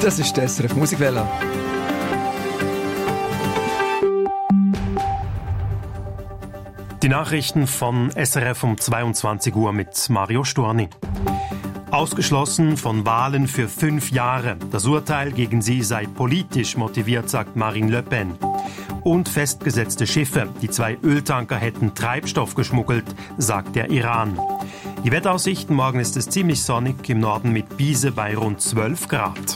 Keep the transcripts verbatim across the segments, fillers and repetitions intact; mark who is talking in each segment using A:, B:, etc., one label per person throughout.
A: Das ist der S R F Musikwelle.
B: Die Nachrichten von S R F um zweiundzwanzig Uhr mit Mario Storni. Ausgeschlossen von Wahlen für fünf Jahre. Das Urteil gegen sie sei politisch motiviert, sagt Marine Le Pen. Und festgesetzte Schiffe. Die zwei Öltanker hätten Treibstoff geschmuggelt, sagt der Iran. Die Wetteraussichten: Morgen ist es ziemlich sonnig, im Norden mit Biese bei rund zwölf Grad.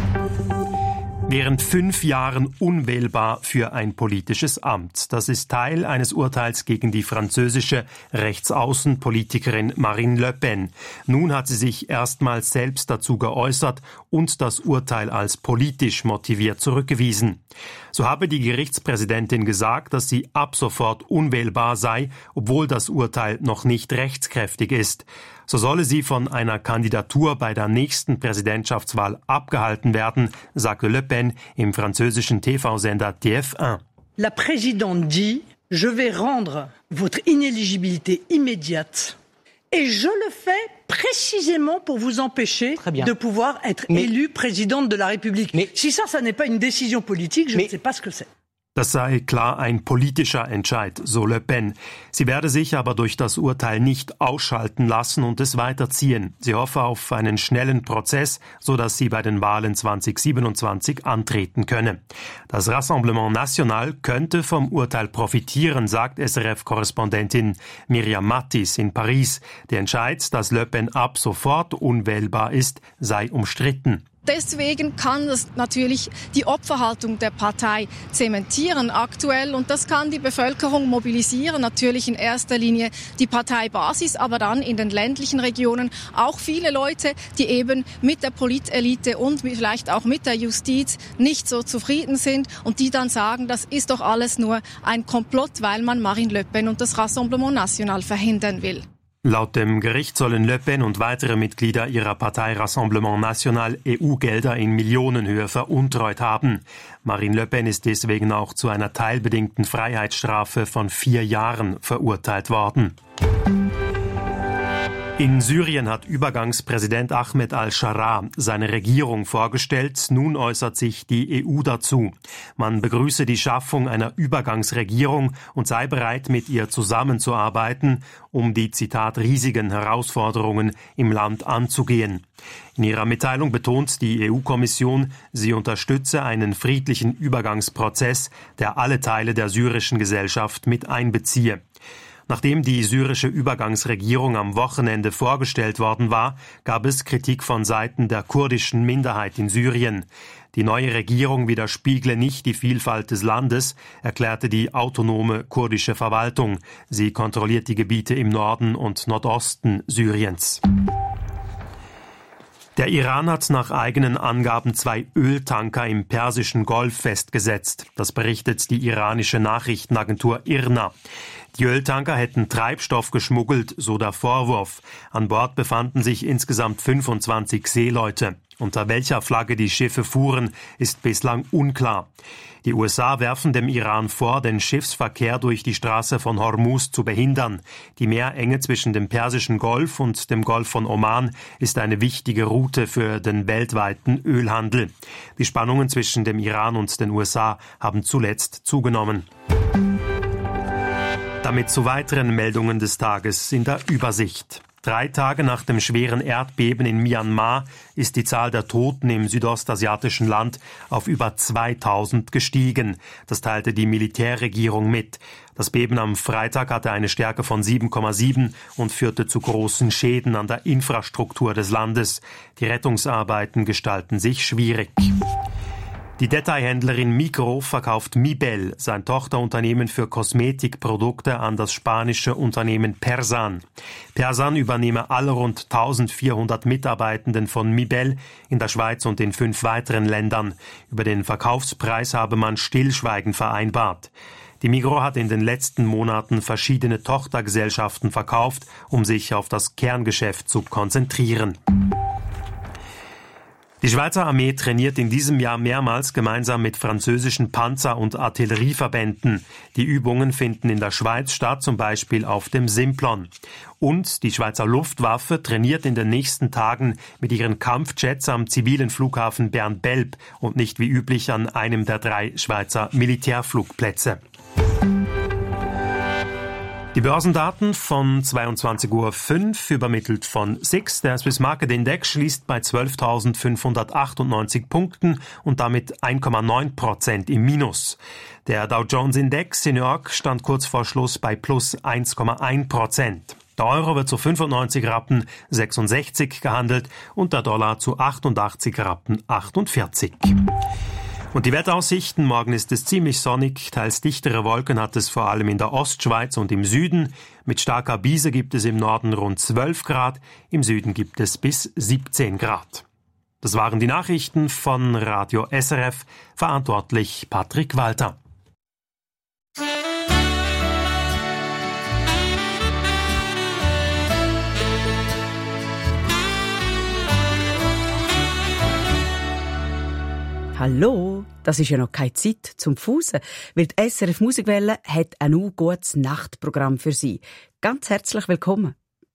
B: Während fünf Jahren unwählbar für ein politisches Amt. Das ist Teil eines Urteils gegen die französische Rechtsaußenpolitikerin Marine Le Pen. Nun hat sie sich erstmals selbst dazu geäußert und das Urteil als politisch motiviert zurückgewiesen. So habe die Gerichtspräsidentin gesagt, dass sie ab sofort unwählbar sei, obwohl das Urteil noch nicht rechtskräftig ist. So solle sie von einer Kandidatur bei der nächsten Präsidentschaftswahl abgehalten werden, sagte Le Pen im französischen T V-Sender T F eins.
C: La présidente dit: Je vais rendre votre inéligibilité immédiate. Et je le fais précisément pour vous empêcher de pouvoir être mais, élue présidente de la République. Mais, si ça, ça n'est pas une décision politique, je mais, ne sais pas ce que c'est.
B: Das sei klar ein politischer Entscheid, so Le Pen. Sie werde sich aber durch das Urteil nicht ausschalten lassen und es weiterziehen. Sie hoffe auf einen schnellen Prozess, sodass sie bei den Wahlen zwanzig siebenundzwanzig antreten könne. Das Rassemblement National könnte vom Urteil profitieren, sagt S R F-Korrespondentin Myriam Mattis in Paris. Der Entscheid, dass Le Pen ab sofort unwählbar ist, sei umstritten.
D: Deswegen kann das natürlich die Opferhaltung der Partei zementieren aktuell und das kann die Bevölkerung mobilisieren, natürlich in erster Linie die Parteibasis, aber dann in den ländlichen Regionen auch viele Leute, die eben mit der Politelite und vielleicht auch mit der Justiz nicht so zufrieden sind und die dann sagen, das ist doch alles nur ein Komplott, weil man Marine Le Pen und das Rassemblement National verhindern will.
B: Laut dem Gericht sollen Le Pen und weitere Mitglieder ihrer Partei Rassemblement National E U-Gelder in Millionenhöhe veruntreut haben. Marine Le Pen ist deswegen auch zu einer teilbedingten Freiheitsstrafe von vier Jahren verurteilt worden. In Syrien hat Übergangspräsident Ahmed al-Sharaa seine Regierung vorgestellt. Nun äußert sich die E U dazu. Man begrüße die Schaffung einer Übergangsregierung und sei bereit, mit ihr zusammenzuarbeiten, um die, Zitat, riesigen Herausforderungen im Land anzugehen. In ihrer Mitteilung betont die E U-Kommission, sie unterstütze einen friedlichen Übergangsprozess, der alle Teile der syrischen Gesellschaft mit einbeziehe. Nachdem die syrische Übergangsregierung am Wochenende vorgestellt worden war, gab es Kritik von Seiten der kurdischen Minderheit in Syrien. Die neue Regierung widerspiegle nicht die Vielfalt des Landes, erklärte die autonome kurdische Verwaltung. Sie kontrolliert die Gebiete im Norden und Nordosten Syriens. Der Iran hat nach eigenen Angaben zwei Öltanker im Persischen Golf festgesetzt. Das berichtet die iranische Nachrichtenagentur I R N A. Die Öltanker hätten Treibstoff geschmuggelt, so der Vorwurf. An Bord befanden sich insgesamt fünfundzwanzig Seeleute. Unter welcher Flagge die Schiffe fuhren, ist bislang unklar. Die U S A werfen dem Iran vor, den Schiffsverkehr durch die Straße von Hormuz zu behindern. Die Meerenge zwischen dem Persischen Golf und dem Golf von Oman ist eine wichtige Route für den weltweiten Ölhandel. Die Spannungen zwischen dem Iran und den U S A haben zuletzt zugenommen. Damit zu weiteren Meldungen des Tages in der Übersicht. Drei Tage nach dem schweren Erdbeben in Myanmar ist die Zahl der Toten im südostasiatischen Land auf über zweitausend gestiegen. Das teilte die Militärregierung mit. Das Beben am Freitag hatte eine Stärke von sieben Komma sieben und führte zu großen Schäden an der Infrastruktur des Landes. Die Rettungsarbeiten gestalten sich schwierig. Die Detailhändlerin Migros verkauft Mibel, sein Tochterunternehmen für Kosmetikprodukte, an das spanische Unternehmen Persan. Persan übernehme alle rund eintausendvierhundert Mitarbeitenden von Mibel in der Schweiz und in fünf weiteren Ländern. Über den Verkaufspreis habe man Stillschweigen vereinbart. Die Migros hat in den letzten Monaten verschiedene Tochtergesellschaften verkauft, um sich auf das Kerngeschäft zu konzentrieren. Die Schweizer Armee trainiert in diesem Jahr mehrmals gemeinsam mit französischen Panzer- und Artillerieverbänden. Die Übungen finden in der Schweiz statt, zum Beispiel auf dem Simplon. Und die Schweizer Luftwaffe trainiert in den nächsten Tagen mit ihren Kampfjets am zivilen Flughafen Bern-Belp und nicht wie üblich an einem der drei Schweizer Militärflugplätze. Die Börsendaten von zweiundzwanzig Uhr fünf, übermittelt von S I X. Der Swiss Market Index schließt bei zwölftausendfünfhundertachtundneunzig Punkten und damit eins Komma neun Prozent im Minus. Der Dow Jones Index in New York stand kurz vor Schluss bei plus eins Komma eins Prozent. Der Euro wird zu fünfundneunzig Rappen sechsundsechzig gehandelt und der Dollar zu achtundachtzig Rappen achtundvierzig. Und die Wetteraussichten: Morgen ist es ziemlich sonnig, teils dichtere Wolken hat es vor allem in der Ostschweiz und im Süden. Mit starker Brise gibt es im Norden rund zwölf Grad, im Süden gibt es bis siebzehn Grad. Das waren die Nachrichten von Radio S R F, verantwortlich Patrick Walter.
A: Hallo, das ist ja noch keine Zeit zum Fusen, weil die S R F Musikwelle hat ein u gutes Nachtprogramm für Sie. Ganz herzlich willkommen.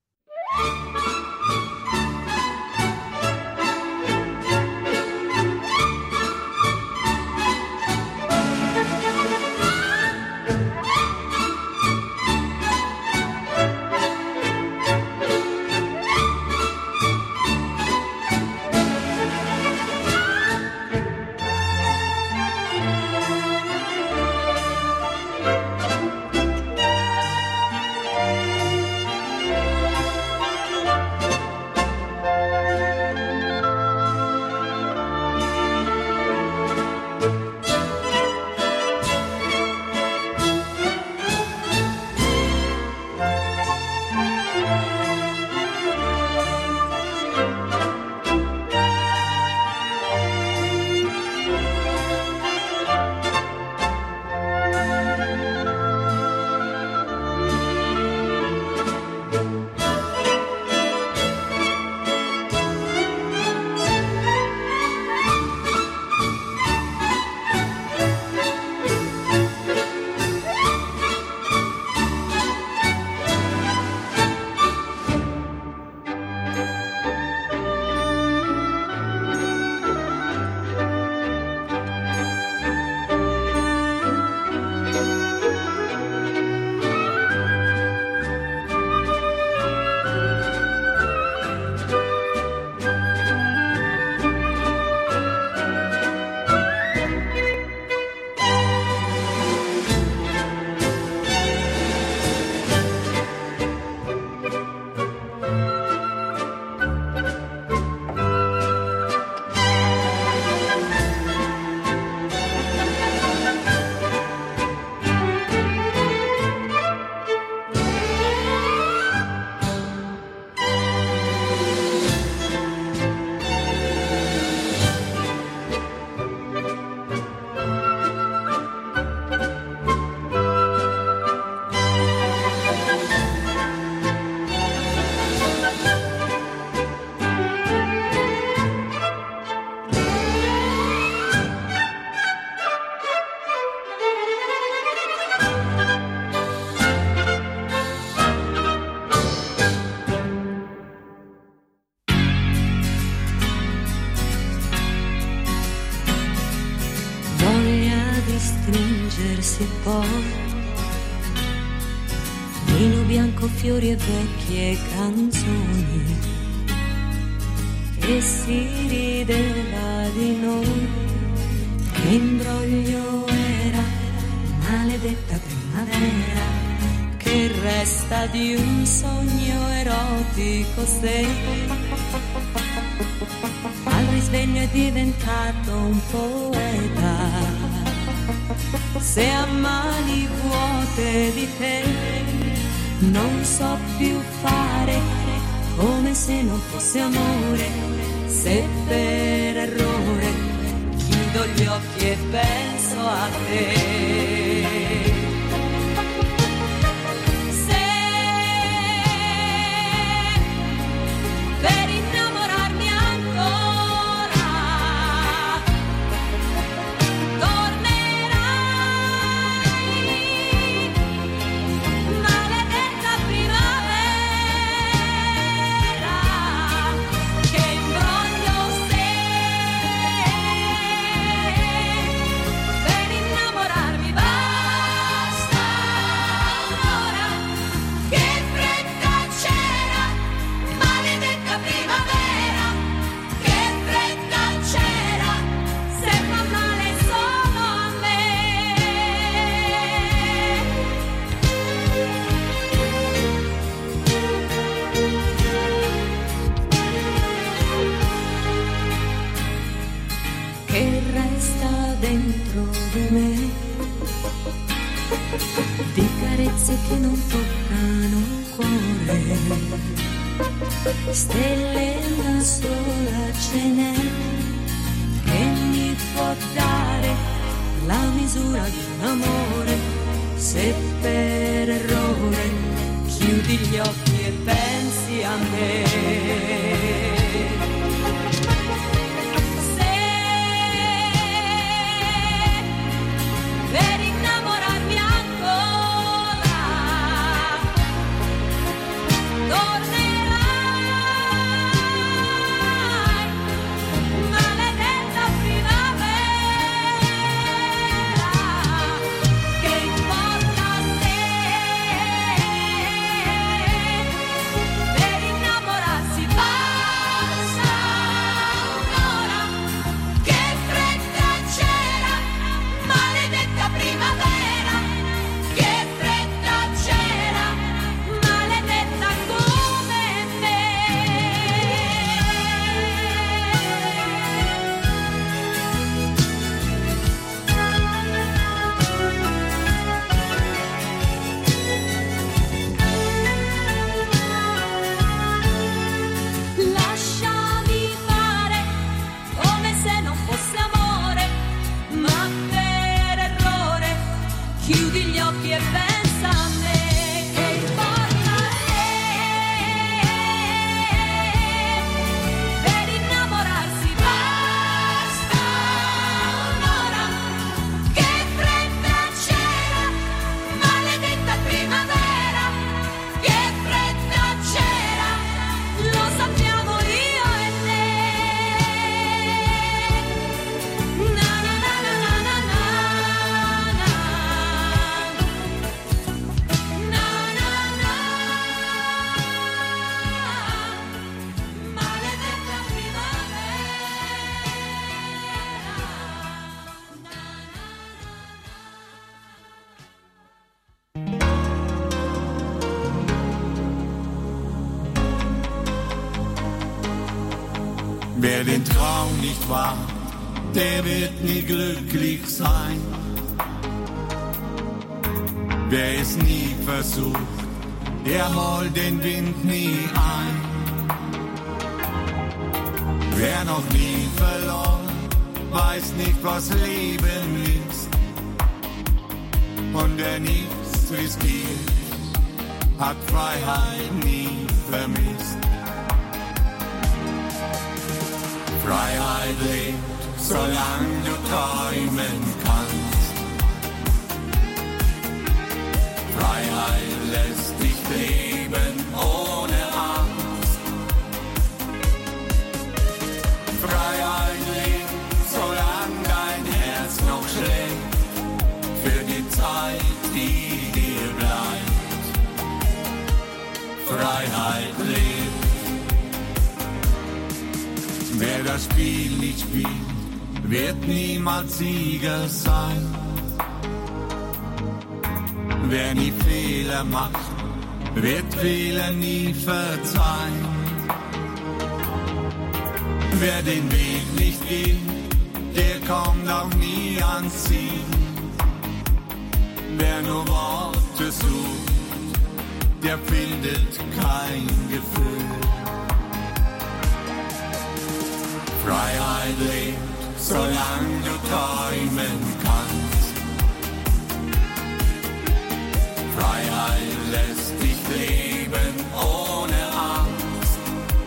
E: stringersi poi, vino bianco, fiori e vecchie canzoni, e si rideva di noi, che imbroglio era, maledetta primavera, che resta di un sogno erotico se al risveglio è diventato un poeta. Se a mani vuote di te non so più fare, come se non fosse amore, se per errore chiudo gli occhi e penso a te. Per innamorarmi ancora dentro di me, di carezze che non toccano il cuore, stelle una sola ce n'è che mi può dare la misura di un amore, se per errore chiudi gli occhi e pensi a me. Per innamorarmi ancora tornerai, maledetta primavera, che importa se per innamorarsi basta un'ora, che fretta c'era, maledetta primavera, che fretta c'era, maledetta come me. Lasciami fare come se non fosse amore, ma per errore chiudi gli occhi e pensa a me. Che importa se per innamorarsi basta un'ora, che fretta c'era, maledetta primavera, che fretta c'era, lo sappiamo io e lei. Na na na na na na na na. Na na na. Maledetta primavera.
F: Wer den Traum nicht wagt, der wird nie glücklich sein. Wer es nie versucht, der holt den Wind nie ein. Wer noch nie verloren, weiß nicht, was Leben ist. Und wer nichts riskiert, hat Freiheit nie vermisst. Freiheit lebt, solange du träumen kannst. Freiheit lässt dich leben ohne Angst. Freiheit lebt, solange dein Herz noch schlägt, für die Zeit, die dir bleibt. Freiheit lebt. Wer das Spiel nicht spielt, wird niemals Sieger sein. Wer nie Fehler macht, wird Fehler nie verzeihen. Wer den Weg nicht geht, der kommt auch nie ans Ziel. Wer nur Worte sucht, der findet kein Gefühl. Freiheit lebt, solange du träumen kannst. Freiheit lässt dich leben ohne Angst.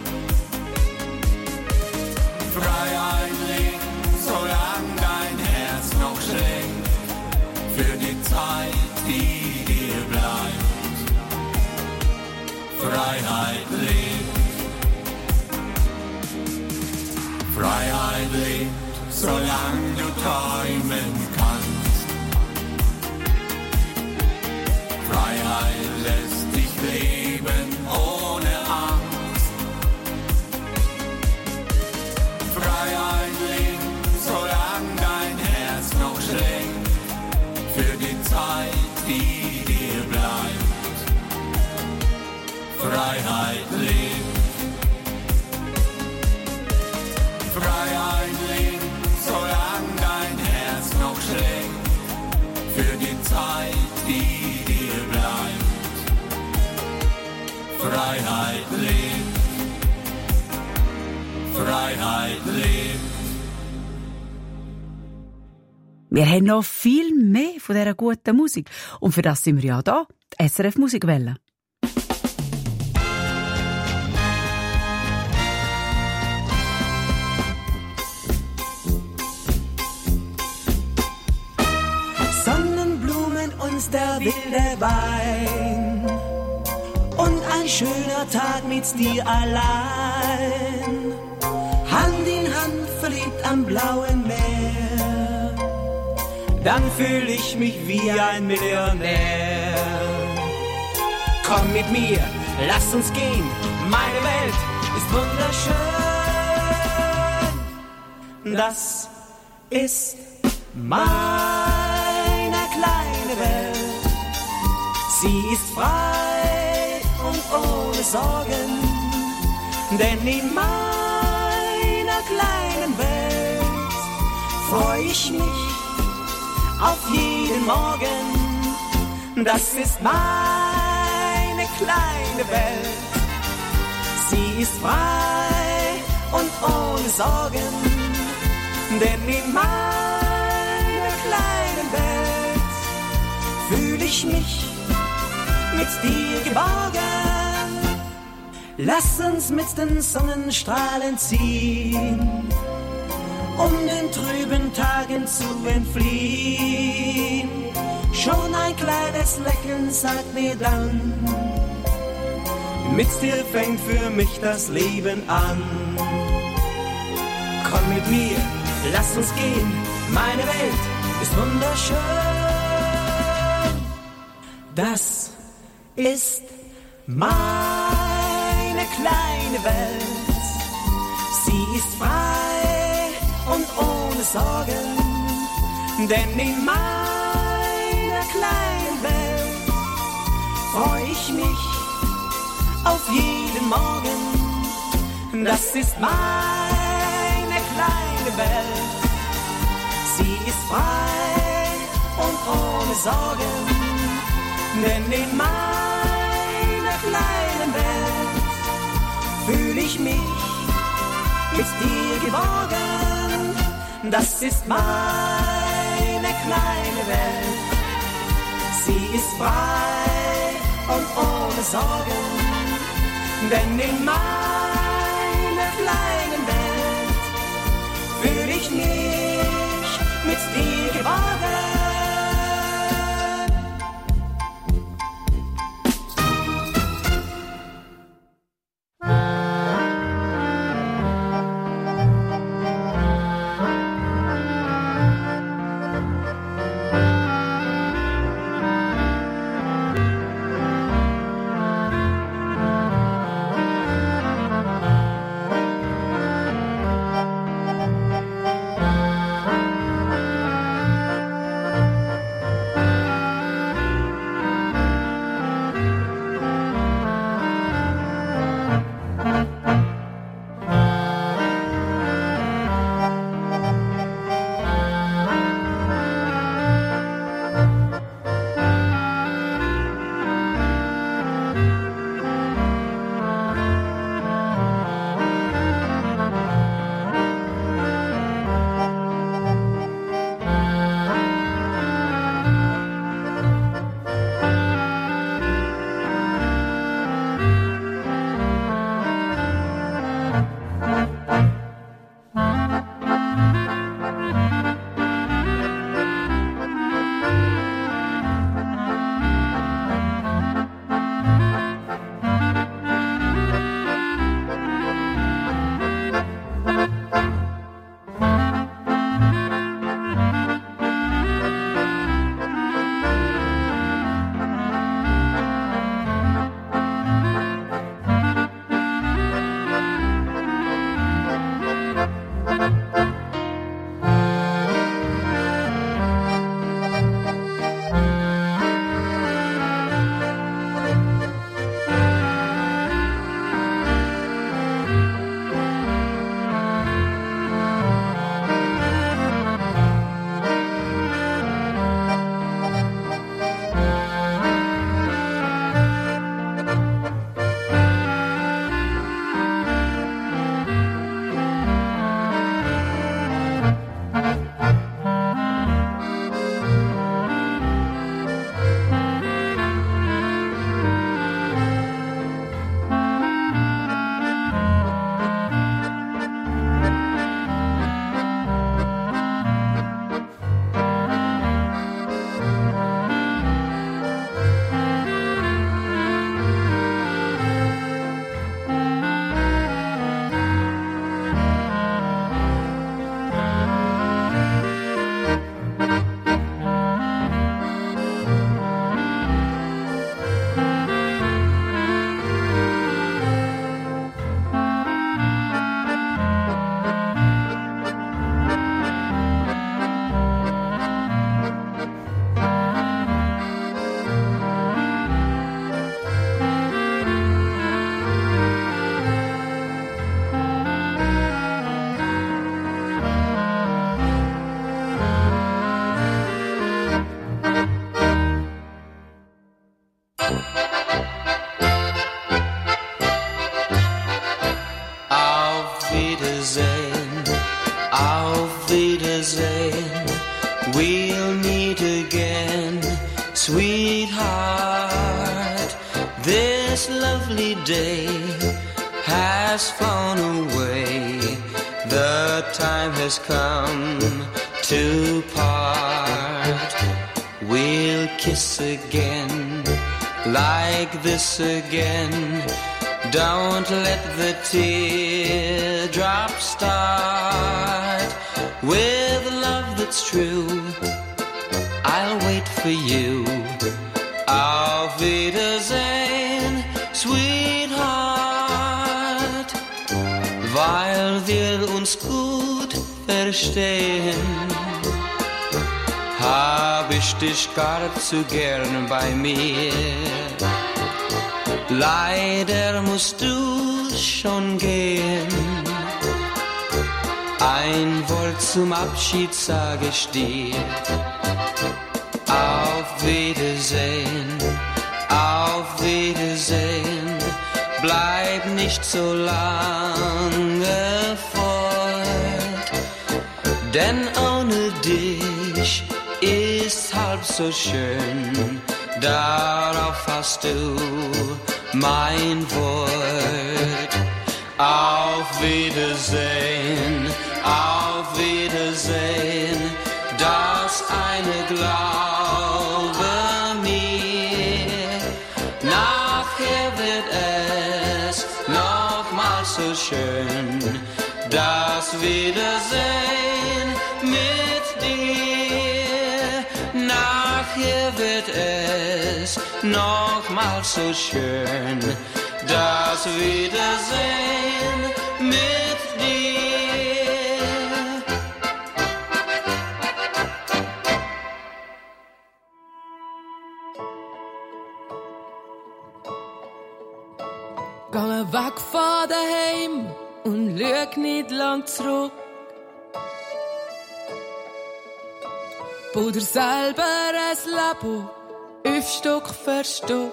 F: Freiheit lebt, solange dein Herz noch schlägt, für die Zeit, die dir bleibt. Freiheit lebt. Freiheit lebt, solange du träumen kannst. Freiheit lässt Freiheit lebt.
A: Wir haben noch viel mehr von dieser guten Musik. Und für das sind wir ja da, die S R F Musikwelle.
G: Sonnenblumen und der wilde Wein und ein schöner Tag mit dir allein. Hand in Hand verliebt am blauen Meer, dann fühl ich mich wie ein Millionär. Komm mit mir, lass uns gehen, meine Welt ist wunderschön. Das ist meine kleine Welt, sie ist frei und ohne Sorgen, denn in meiner kleinen Welt freu ich mich auf jeden Morgen. Das ist meine kleine Welt, sie ist frei und ohne Sorgen, denn in meiner kleinen Welt fühl ich mich mit dir geborgen. Lass uns mit den Sonnenstrahlen ziehen, um den trüben Tagen zu entfliehen. Schon ein kleines Lächeln sagt mir dann, mit dir fängt für mich das Leben an. Komm mit mir, lass uns gehen, meine Welt ist wunderschön. Das ist meine kleine Welt, sie ist frei und ohne Sorgen, denn in meiner kleinen Welt freu ich mich auf jeden Morgen. Das ist meine kleine Welt, sie ist frei und ohne Sorgen, denn in meiner kleinen Welt fühl ich mich mit dir geborgen. Das ist meine kleine Welt, sie ist frei und ohne Sorgen, denn in meiner kleinen Welt fühl ich mich mit dir geborgen.
H: day has flown away. The time has come to part. We'll kiss again, like this again. Don't let the teardrops start. With love that's true, I'll wait for you. Auf Wiedersehen, Sweetheart. Weil wir uns gut verstehen, hab ich dich gar zu gern bei mir. Leider musst du schon gehen. Ein Wort zum Abschied sag ich dir. Auf Wiedersehen, auf Wiedersehen. Bleib nicht so lange fort, denn ohne dich ist halb so schön. Darauf hast du mein Wort. Auf Wiedersehen, auf Wiedersehen. Das eine glaube mir, nachher wird es nochmal so schön. Das Wiedersehen mit dir, nachher wird es nochmal so schön. Das Wiedersehen mit dir.
I: Geh weg von daheim und schau nicht lang zurück. Bau dir selber ein Leben auf Stück für Stück.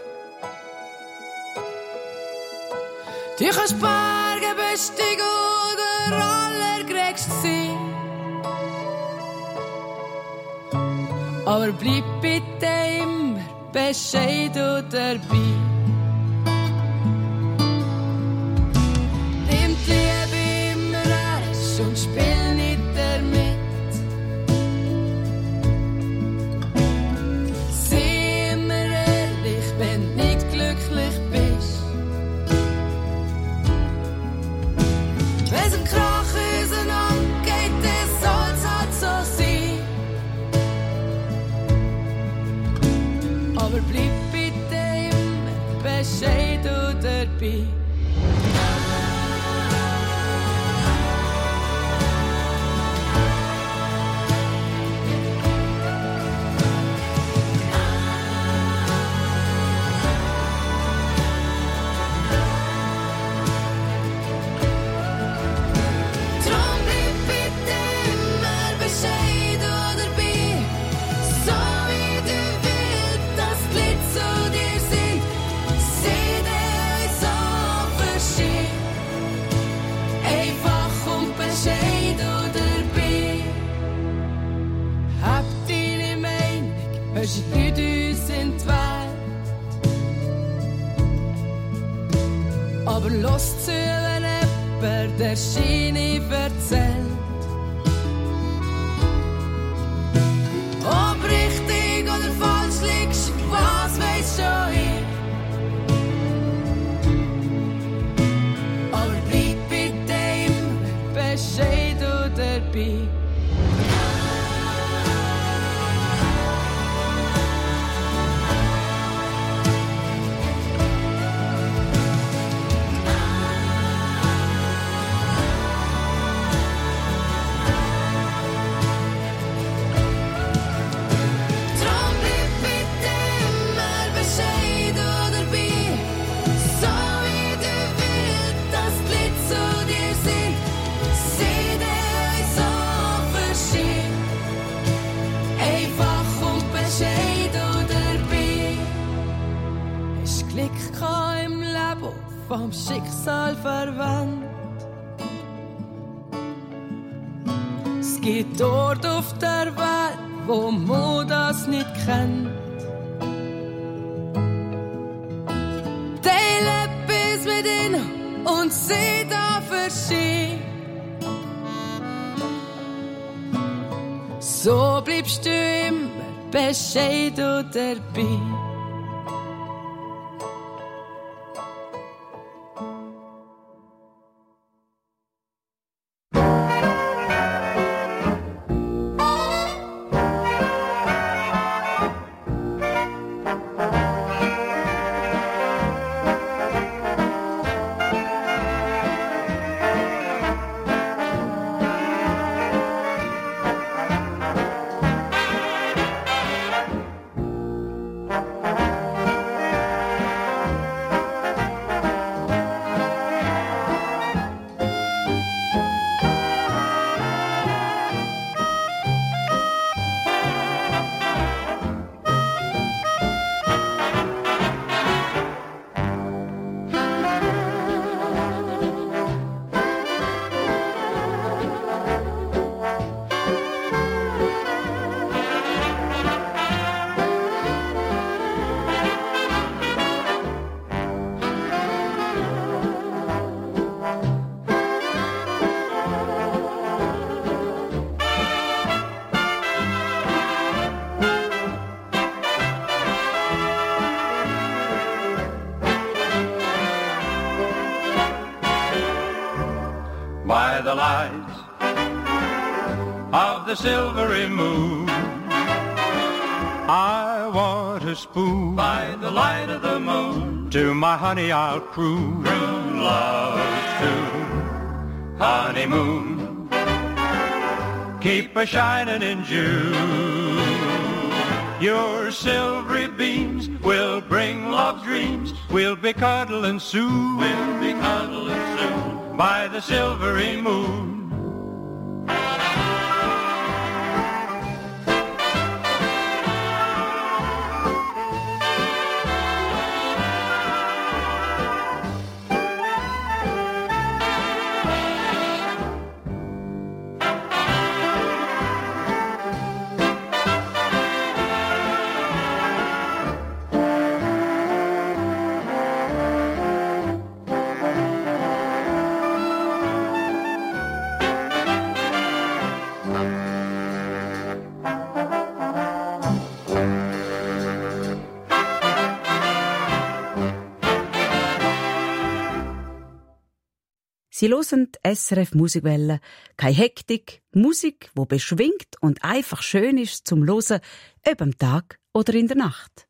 I: Du kannst Berge besteigen oder allergrößte sein. Aber bleib bitte immer bescheiden dabei. Nimm die Liebe immer ernst und spiel nicht damit. Sei immer ehrlich, wenn du nicht glücklich bist. Wenn's im Krach auseinandergeht, dann soll's halt so sein. Aber bleib bitte immer bescheiden dabei. Hörst du nicht uns in die Welt, aber los zu, wenn jemand der Schiene erzählt. Ob richtig oder falsch liegst, was weiss schon ich. Aber bleib bitte immer bescheiden dabei. Vom Schicksal verwandt. Es gibt Orte auf der Welt, wo man das nicht kennt. Die leben mit ihnen und sie da verschieden. So bleibst du immer bescheiden dabei.
J: By the light of the silvery moon, I want a spoon. By the light of the moon, to my honey I'll croon. Croon love's tune, honeymoon, keep a shining in June. Your silvery beams will bring love dreams. We'll be cuddling soon. We'll be cuddling soon by the silvery moon.
A: Sie hören die S R F Musikwelle. Keine Hektik, Musik, die beschwingt und einfach schön ist zum Hören, ob am Tag oder in der Nacht.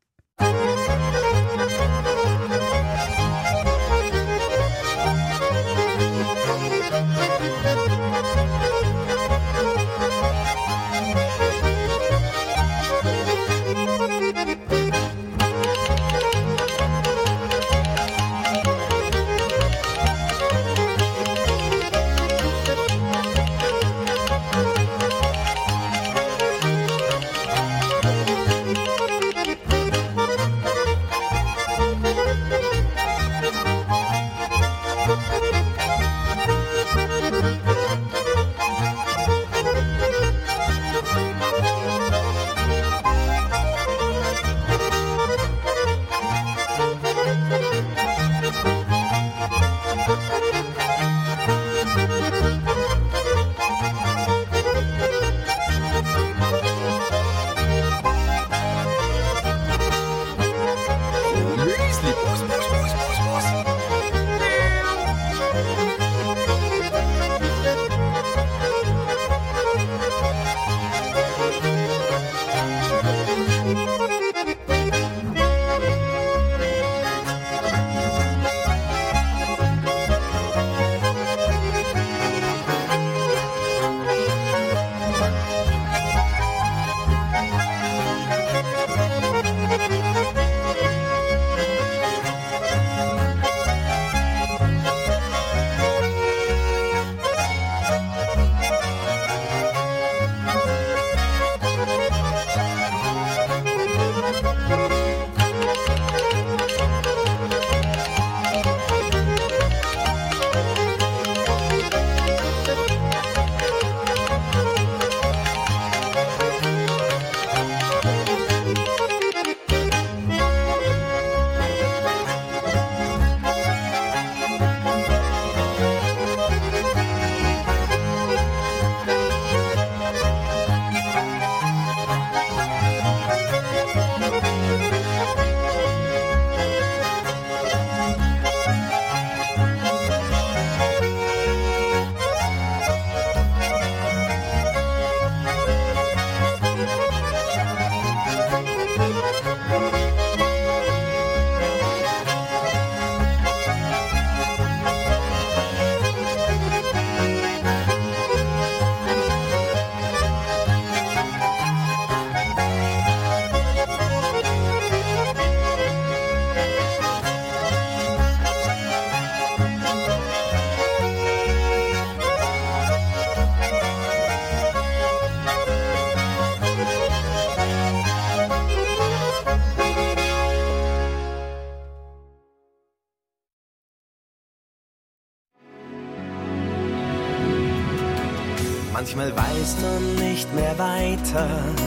K: Manchmal weißt du nicht mehr weiter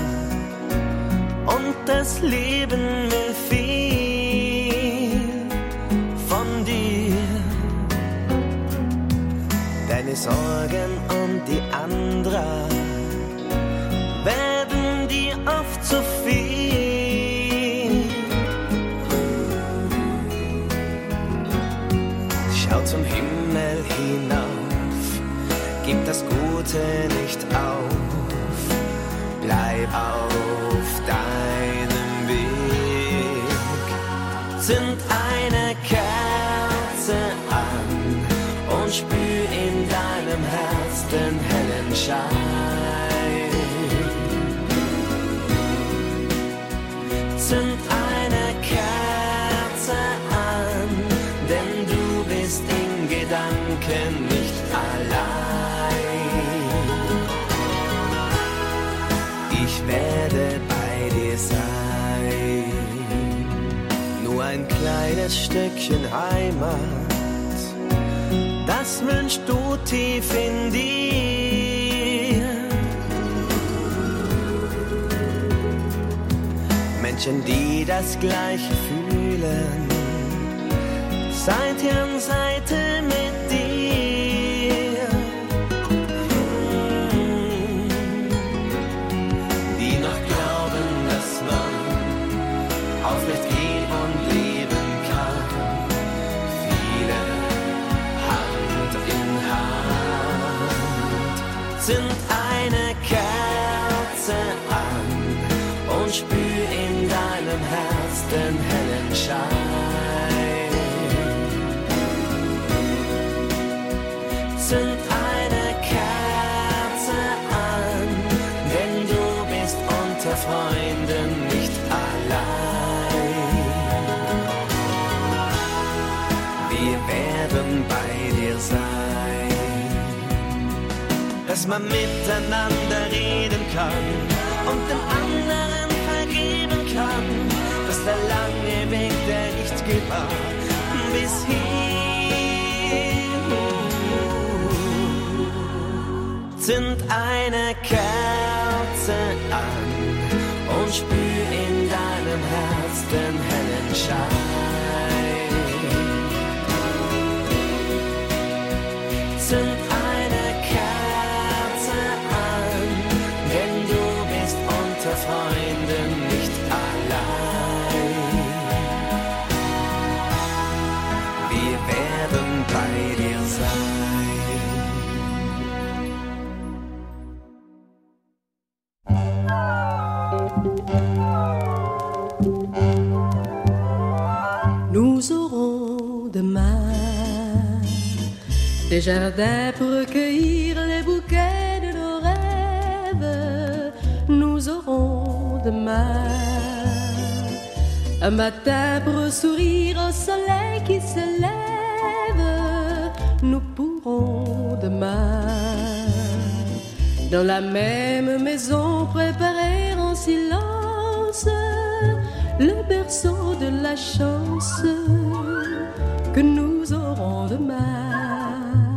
K: und das Leben will viel von dir. Deine Sorgen und die anderen werden dir oft zu viel. Schau zum Himmel hinauf, gib das Gute nicht auf, bleib auf deinem Weg. Zünd eine Kerze an und spür in deinem Herz den hellen Schein. Zünd eine Kerze an, denn du bist in Gedanken nicht allein. Ich werde bei dir sein, nur ein kleines Stückchen Heimat, das wünschst du tief in dir. Menschen, die das Gleiche fühlen, Seite an Seite mit dir. Die noch glauben, dass man aufrecht gehen und leben kann. Viele Hand in Hand. Zünd eine Kerze an und spür in deinem Herz den hellen Schein. Zünd eine Kerze an, denn du bist unter Freunden nicht allein. Wir werden bei dir sein, dass man miteinander reden kann und dem anderen vergeben kann, dass der lange Weg, der nicht geht, war bis hier. Zünd eine Kerze an und spür in deinem Herz den hellen Schein. Zünd eine Kerze an, denn du bist unter Freunden nicht allein. Wir werden bei dir sein.
L: Nous aurons demain des jardins pour recueillir les bouquets de nos rêves. Nous aurons demain un matin pour sourire au soleil qui se lève. Nous pourrons demain dans la même maison préparer en silence le berceau de la chance que nous aurons demain.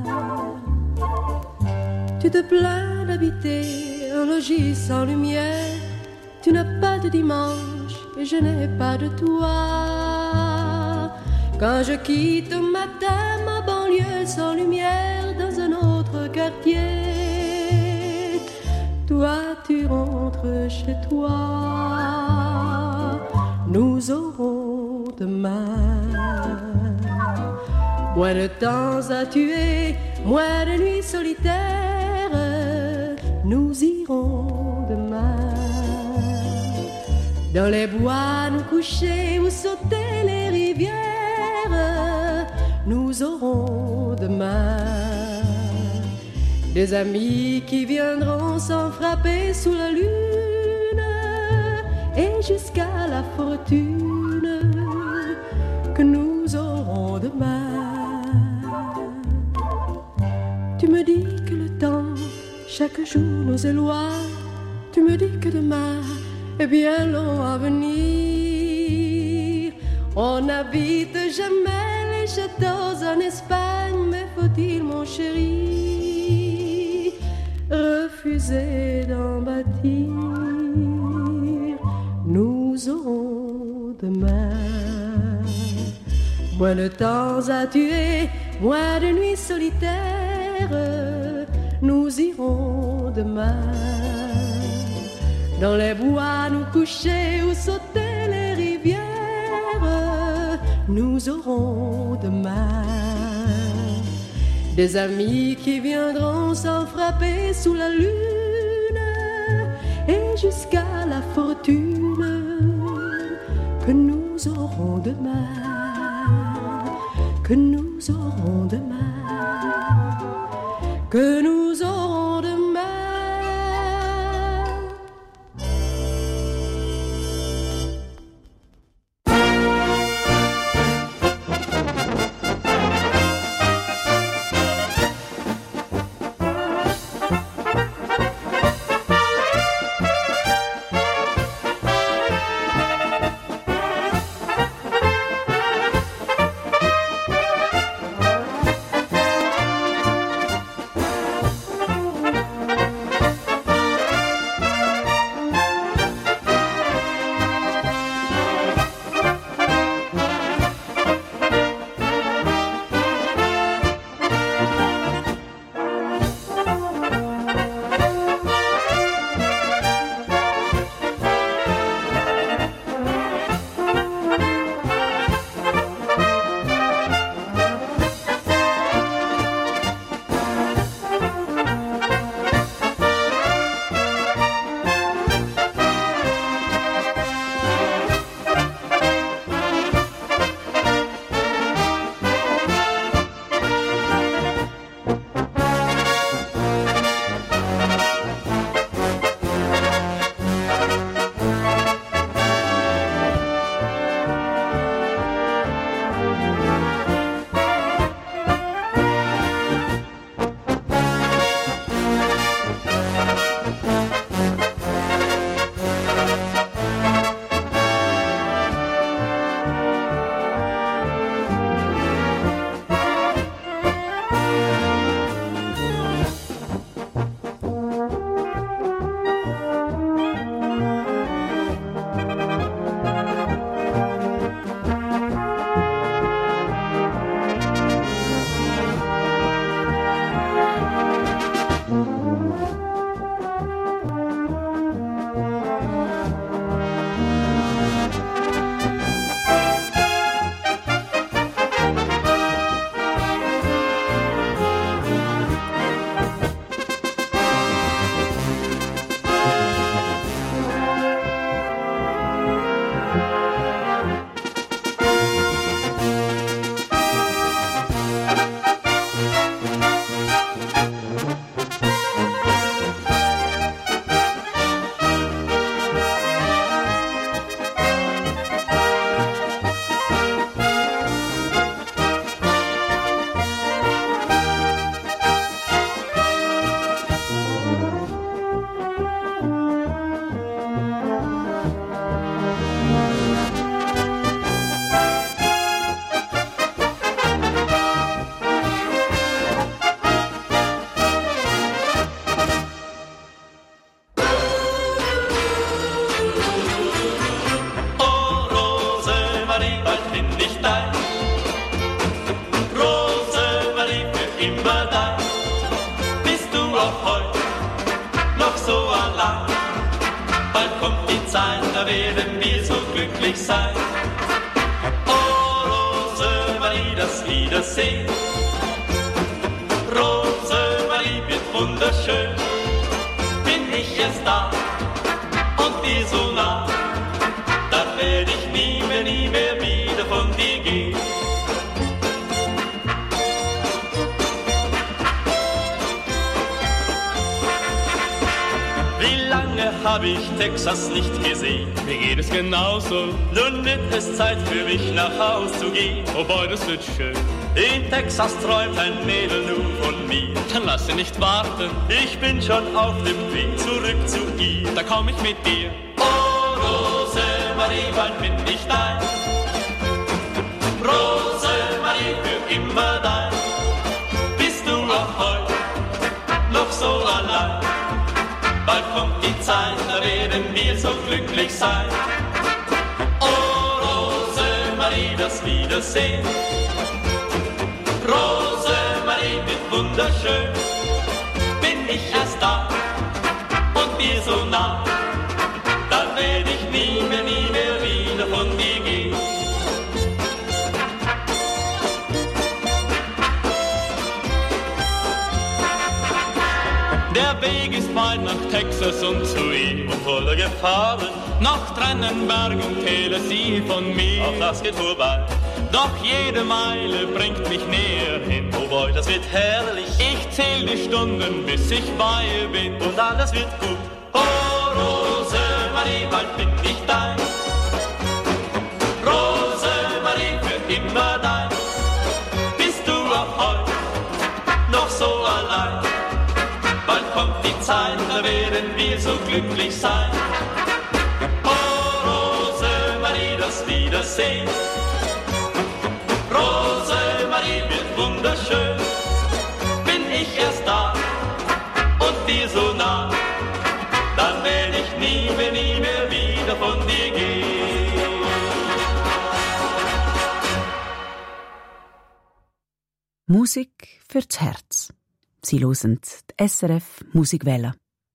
L: Tu te plains d'habiter un logis sans lumière, tu n'as pas de dimanche et je n'ai pas de toi. Quand je quitte au matin ma banlieue sans lumière dans un autre quartier, toi tu rentres chez toi. Nous aurons demain moins de temps à tuer, moins de nuits solitaires. Nous irons demain dans les bois nous coucher ou sauter les rivières. Nous aurons demain des amis qui viendront s'en frapper sous la lune et jusqu'à la fortune que nous aurons demain. Tu me dis que le temps chaque jour nous éloigne, tu me dis que demain est bien long à venir. On n'habite jamais les châteaux en Espagne, mais faut-il, mon chéri, refusé d'en bâtir, nous aurons demain moins de temps à tuer, moins de nuits solitaires, nous irons demain dans les bois nous coucher ou sauter les rivières, nous aurons demain des amis qui viendront s'en frapper sous la lune et jusqu'à la fortune que nous aurons demain, que nous aurons demain, que nous aurons demain.
M: Sein. Oh, Rosemarie, das Wiedersehen. Rosemarie wird wunderschön. Bin ich jetzt da und dir so nah, dann werde ich nie mehr, nie mehr wieder von dir gehen. Hab ich Texas nicht gesehen.
N: Mir geht es genauso.
M: Nun wird es Zeit für mich nach Haus zu gehen.
N: Wobei, das wird schön.
M: In Texas träumt ein Mädel nun von mir.
N: Dann lass sie nicht warten.
M: Ich bin schon auf dem Weg zurück zu ihr.
N: Da komm ich mit dir.
M: Oh, Rosemarie, wann bin ich dein? Rosemarie, für immer dein. Bist du auch heute noch so allein? die Zeit, da werden wir so glücklich sein. Oh, Rosemarie, das Wiedersehen. Rosemarie wird wunderschön. Bin ich erst da und dir so nah, dann werde ich nie mehr, nie mehr wieder von dir gehen. Der Weg ist weit nach Texas und zu ihm und voller Gefahren. Noch trennen Berg und Täler sie von mir, auch das geht vorbei. Doch jede Meile bringt mich näher hin. Oh boy, das wird herrlich. Ich zähl die Stunden, bis ich bei ihr bin. Und alles wird gut. Oh, Rosemarie, bald bin ich dein. Rosemarie, für immer dein. Bist du auch heute noch so allein? Bald kommt die Zeit, da werden wir so glücklich sein. Oh, Rosemarie, das Wiedersehen. Rosemarie wird wunderschön. Bin ich erst da und dir so nah, dann werde ich nie mehr, nie mehr wieder von dir gehen.
A: Musik fürs Herz. Sie hören die S R F Musikwelle.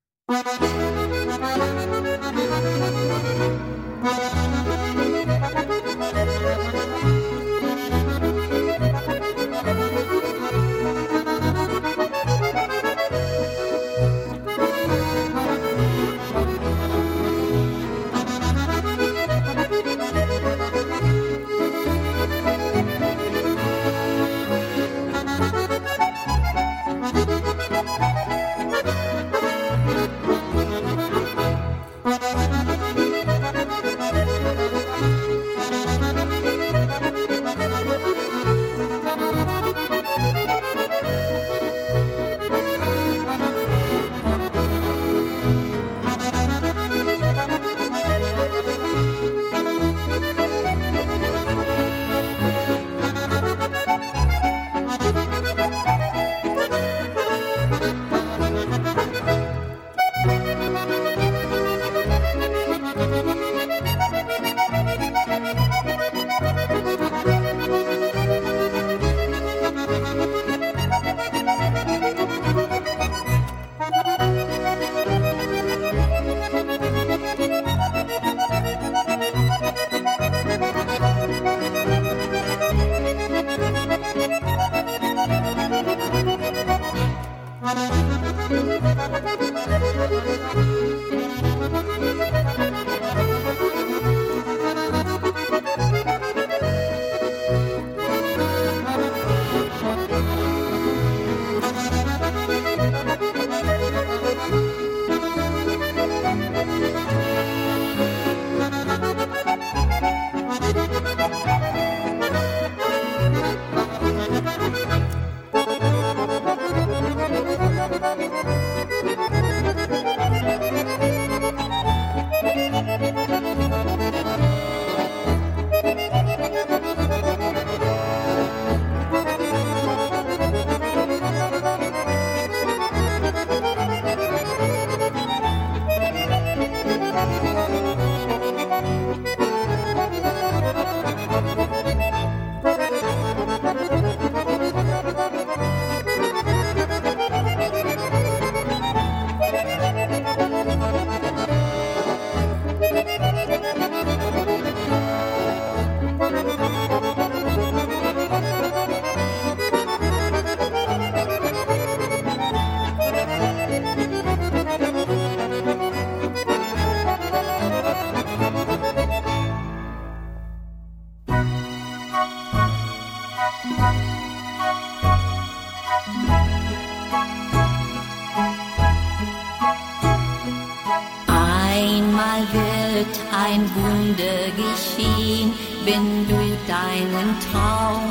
O: ein Wunder geschehen, wenn du deinen Traum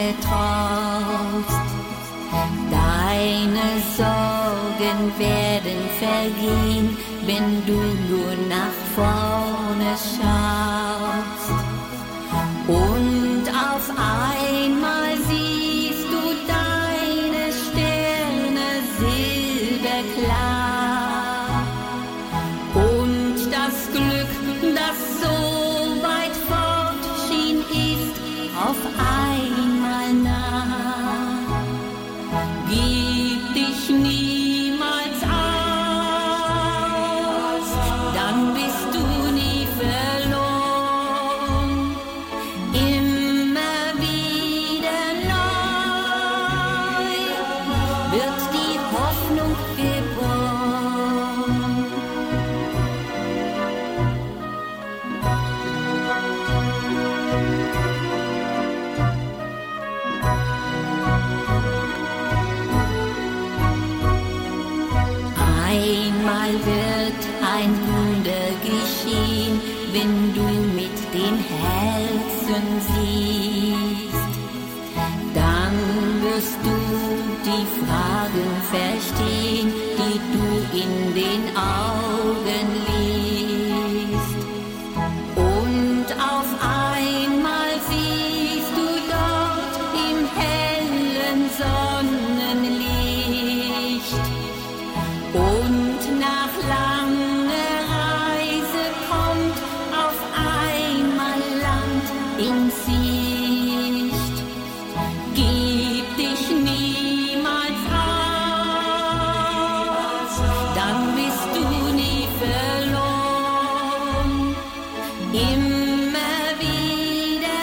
O: vertraust. Deine Sorgen werden vergehen, wenn du nur nach vorne schaust. Und auf einmal siehst du deine Sterne silberklar. Glück, das so weit fort schien, ist auf einmal nah. Gib dich niemals aus, dann bist du nie verloren. Immer wieder neu wird die Hoffnung geboren. Einmal wird ein Wunder geschehen, wenn du mit dem Herzen siehst. Dann wirst du die Fragen verstehen, die du in den Augen liest. Und auf einmal siehst du dort im hellen Sonnenlicht. Und nach langer Reise kommt auf einmal Land in Sicht. Gib dich niemals aus, dann bist du nie verloren. Immer wieder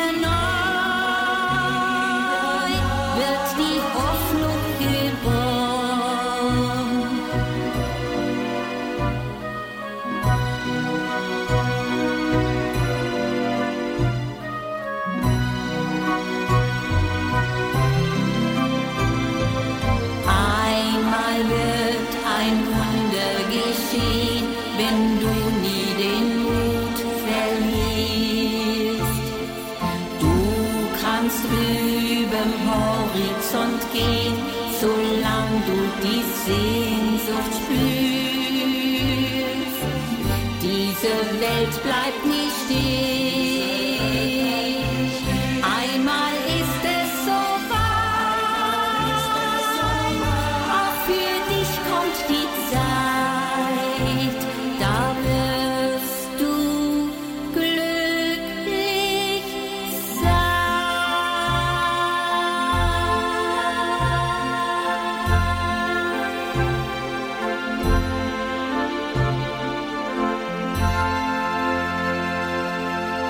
O: neu wird die Hoffnung geboren. Einmal wird ein Wunder geschehen, wenn du nie den Mut verlierst. Du kannst überm Horizont gehen, solange du die Sehnsucht spürst. Diese Welt bleibt nie stehen. Einmal ist es so weit, auch für dich kommt die Zeit, da wirst du glücklich sein.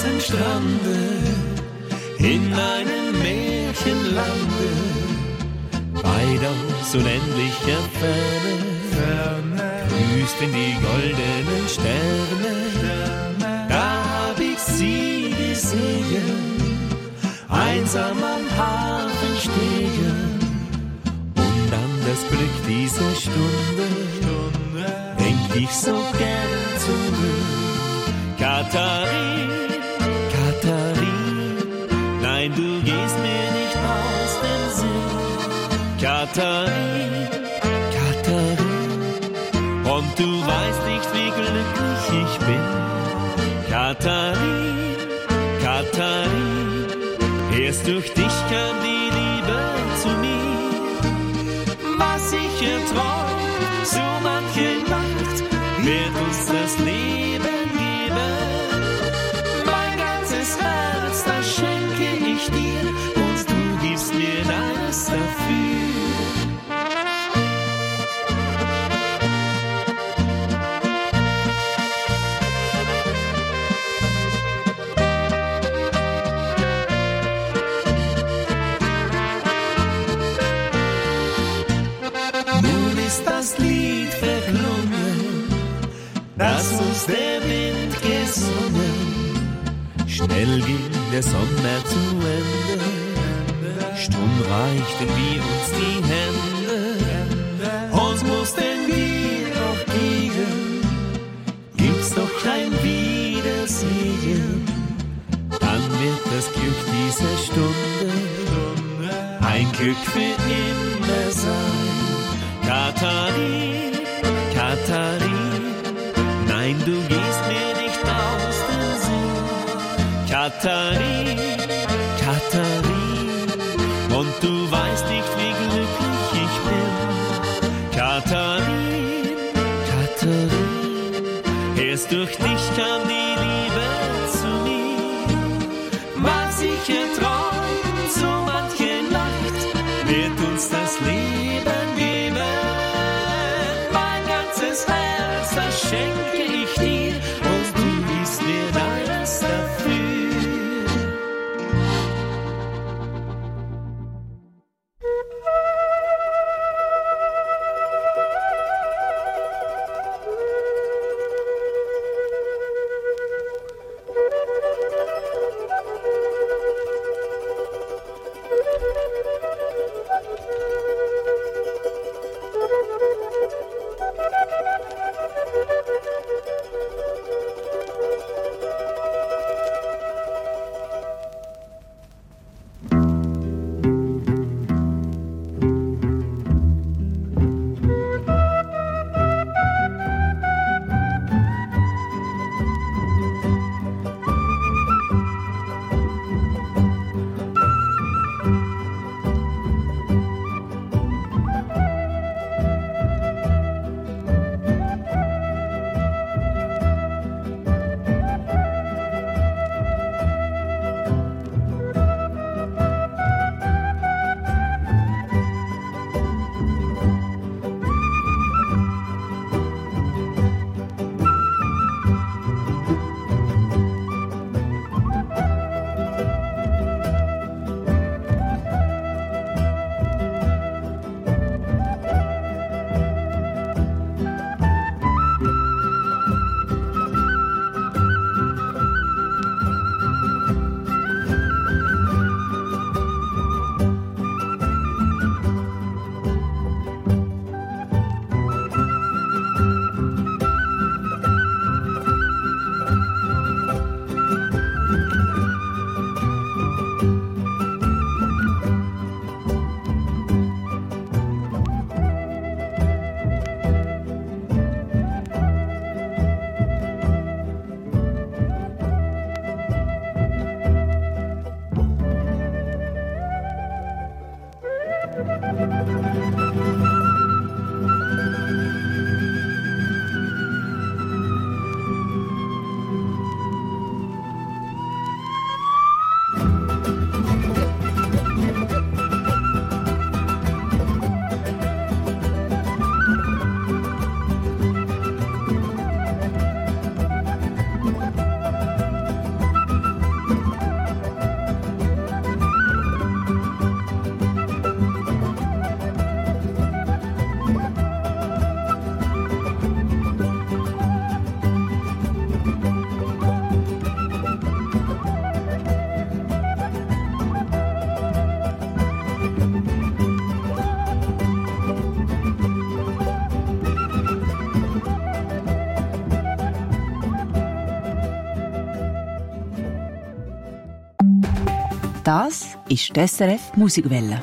K: Hafenstrande, in einem Märchenlande, weit aus unendlicher Ferne, Ferne. Grüßten die goldenen Sterne, Sterne. Da hab ich sie gesehen, einsam am Hafen stehen, und an das Glück dieser Stunde, Stunde. Denk ich so gern zurück. Katharin, Katharin, nein, du gehst mir nicht aus dem Sinn. Katharin, Katharin, und du weißt nicht, wie glücklich ich bin. Katharin, Katharin, erst durch dich kam die Liebe zu mir. Was ich erträumt, so manche Nacht, wird uns das Leben geben. Mein ganzes Herz, das schenke ich dir, und du gibst mir deines dafür. Nun ist das Lied verklungen, das uns der Wind gesungen. Schnell ging der Sommer zu Ende, stumm reichten wir uns die Hände. Uns mussten wir noch gehen, gibt's doch kein Wiedersehen. Dann wird das Glück dieser Stunde ein Glück für immer sein. Katharin, Katharin, nein, du gehst mir nicht aus dem Sinn. Katharin, Katharin, und du weißt nicht, wie glücklich ich bin. Katharin, Katharin, erst durch dich kam die Liebe zu mir. Was ich erträumt, so manche Nacht, wird uns das Leben geben. Mein ganzes Herz, das schenke ich dir, und du gibst mir deines dafür.
A: Das ist die S R F Musikwelle.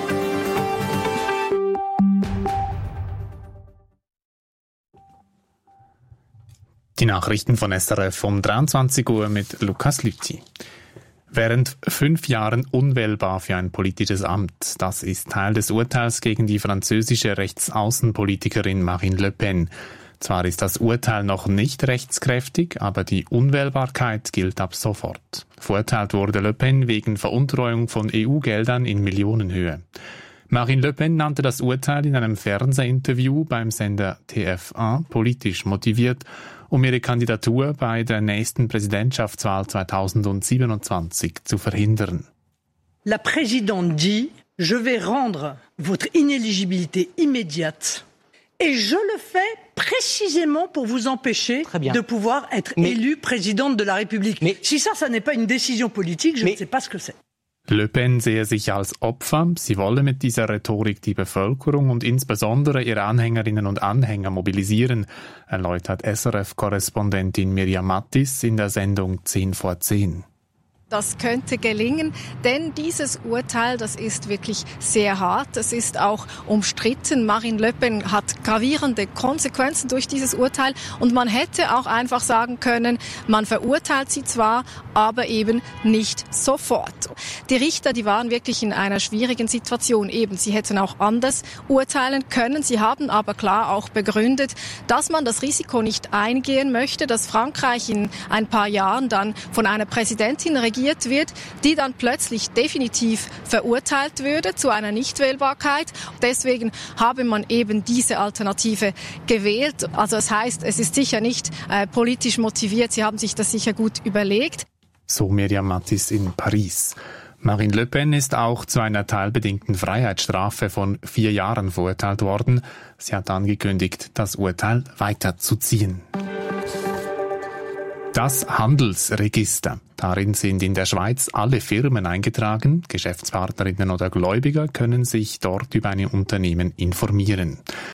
P: Die Nachrichten von S R F um dreiundzwanzig Uhr mit Lukas Lüthi. Während fünf Jahren unwählbar für ein politisches Amt. Das ist Teil des Urteils gegen die französische Rechtsaußenpolitikerin Marine Le Pen. Zwar ist das Urteil noch nicht rechtskräftig, aber die Unwählbarkeit gilt ab sofort. Verurteilt wurde Le Pen wegen Veruntreuung von E U-Geldern in Millionenhöhe. Marine Le Pen nannte das Urteil in einem Fernsehinterview beim Sender T F eins politisch motiviert, um ihre Kandidatur bei der nächsten Präsidentschaftswahl zweitausendsiebenundzwanzig zu verhindern.
C: La présidente dit, je vais rendre votre inéligibilité immédiate et je le fais précisément pour vous empêcher de pouvoir être mais, élue présidente de la République. Mais, si ça, ça n'est pas une décision politique, je mais, ne sais pas ce que c'est.
P: Le Pen sehe sich als Opfer. Sie wolle mit dieser Rhetorik die Bevölkerung und insbesondere ihre Anhängerinnen und Anhänger mobilisieren, erläutert S R F-Korrespondentin Mirjam Mattis in der Sendung zehn vor zehn.
D: Das könnte gelingen, denn dieses Urteil, das ist wirklich sehr hart. Es ist auch umstritten. Marine Le Pen hat gravierende Konsequenzen durch dieses Urteil und man hätte auch einfach sagen können, man verurteilt sie zwar, aber eben nicht sofort. Die Richter, die waren wirklich in einer schwierigen Situation eben. Sie hätten auch anders urteilen können. Sie haben aber klar auch begründet, dass man das Risiko nicht eingehen möchte, dass Frankreich in ein paar Jahren dann von einer Präsidentin regiert wird, die dann plötzlich definitiv verurteilt würde zu einer Nichtwählbarkeit. Deswegen habe man eben diese Alternative gewählt. Also das heißt, es ist sicher nicht äh, politisch motiviert. Sie haben sich das sicher gut überlegt.
P: So Mirjam Mattis in Paris. Marine Le Pen ist auch zu einer teilbedingten Freiheitsstrafe von vier Jahren verurteilt worden. Sie hat angekündigt, das Urteil weiterzuziehen. Das Handelsregister. Darin sind in der Schweiz alle Firmen eingetragen. Geschäftspartnerinnen oder Gläubiger können sich dort über ein Unternehmen informieren.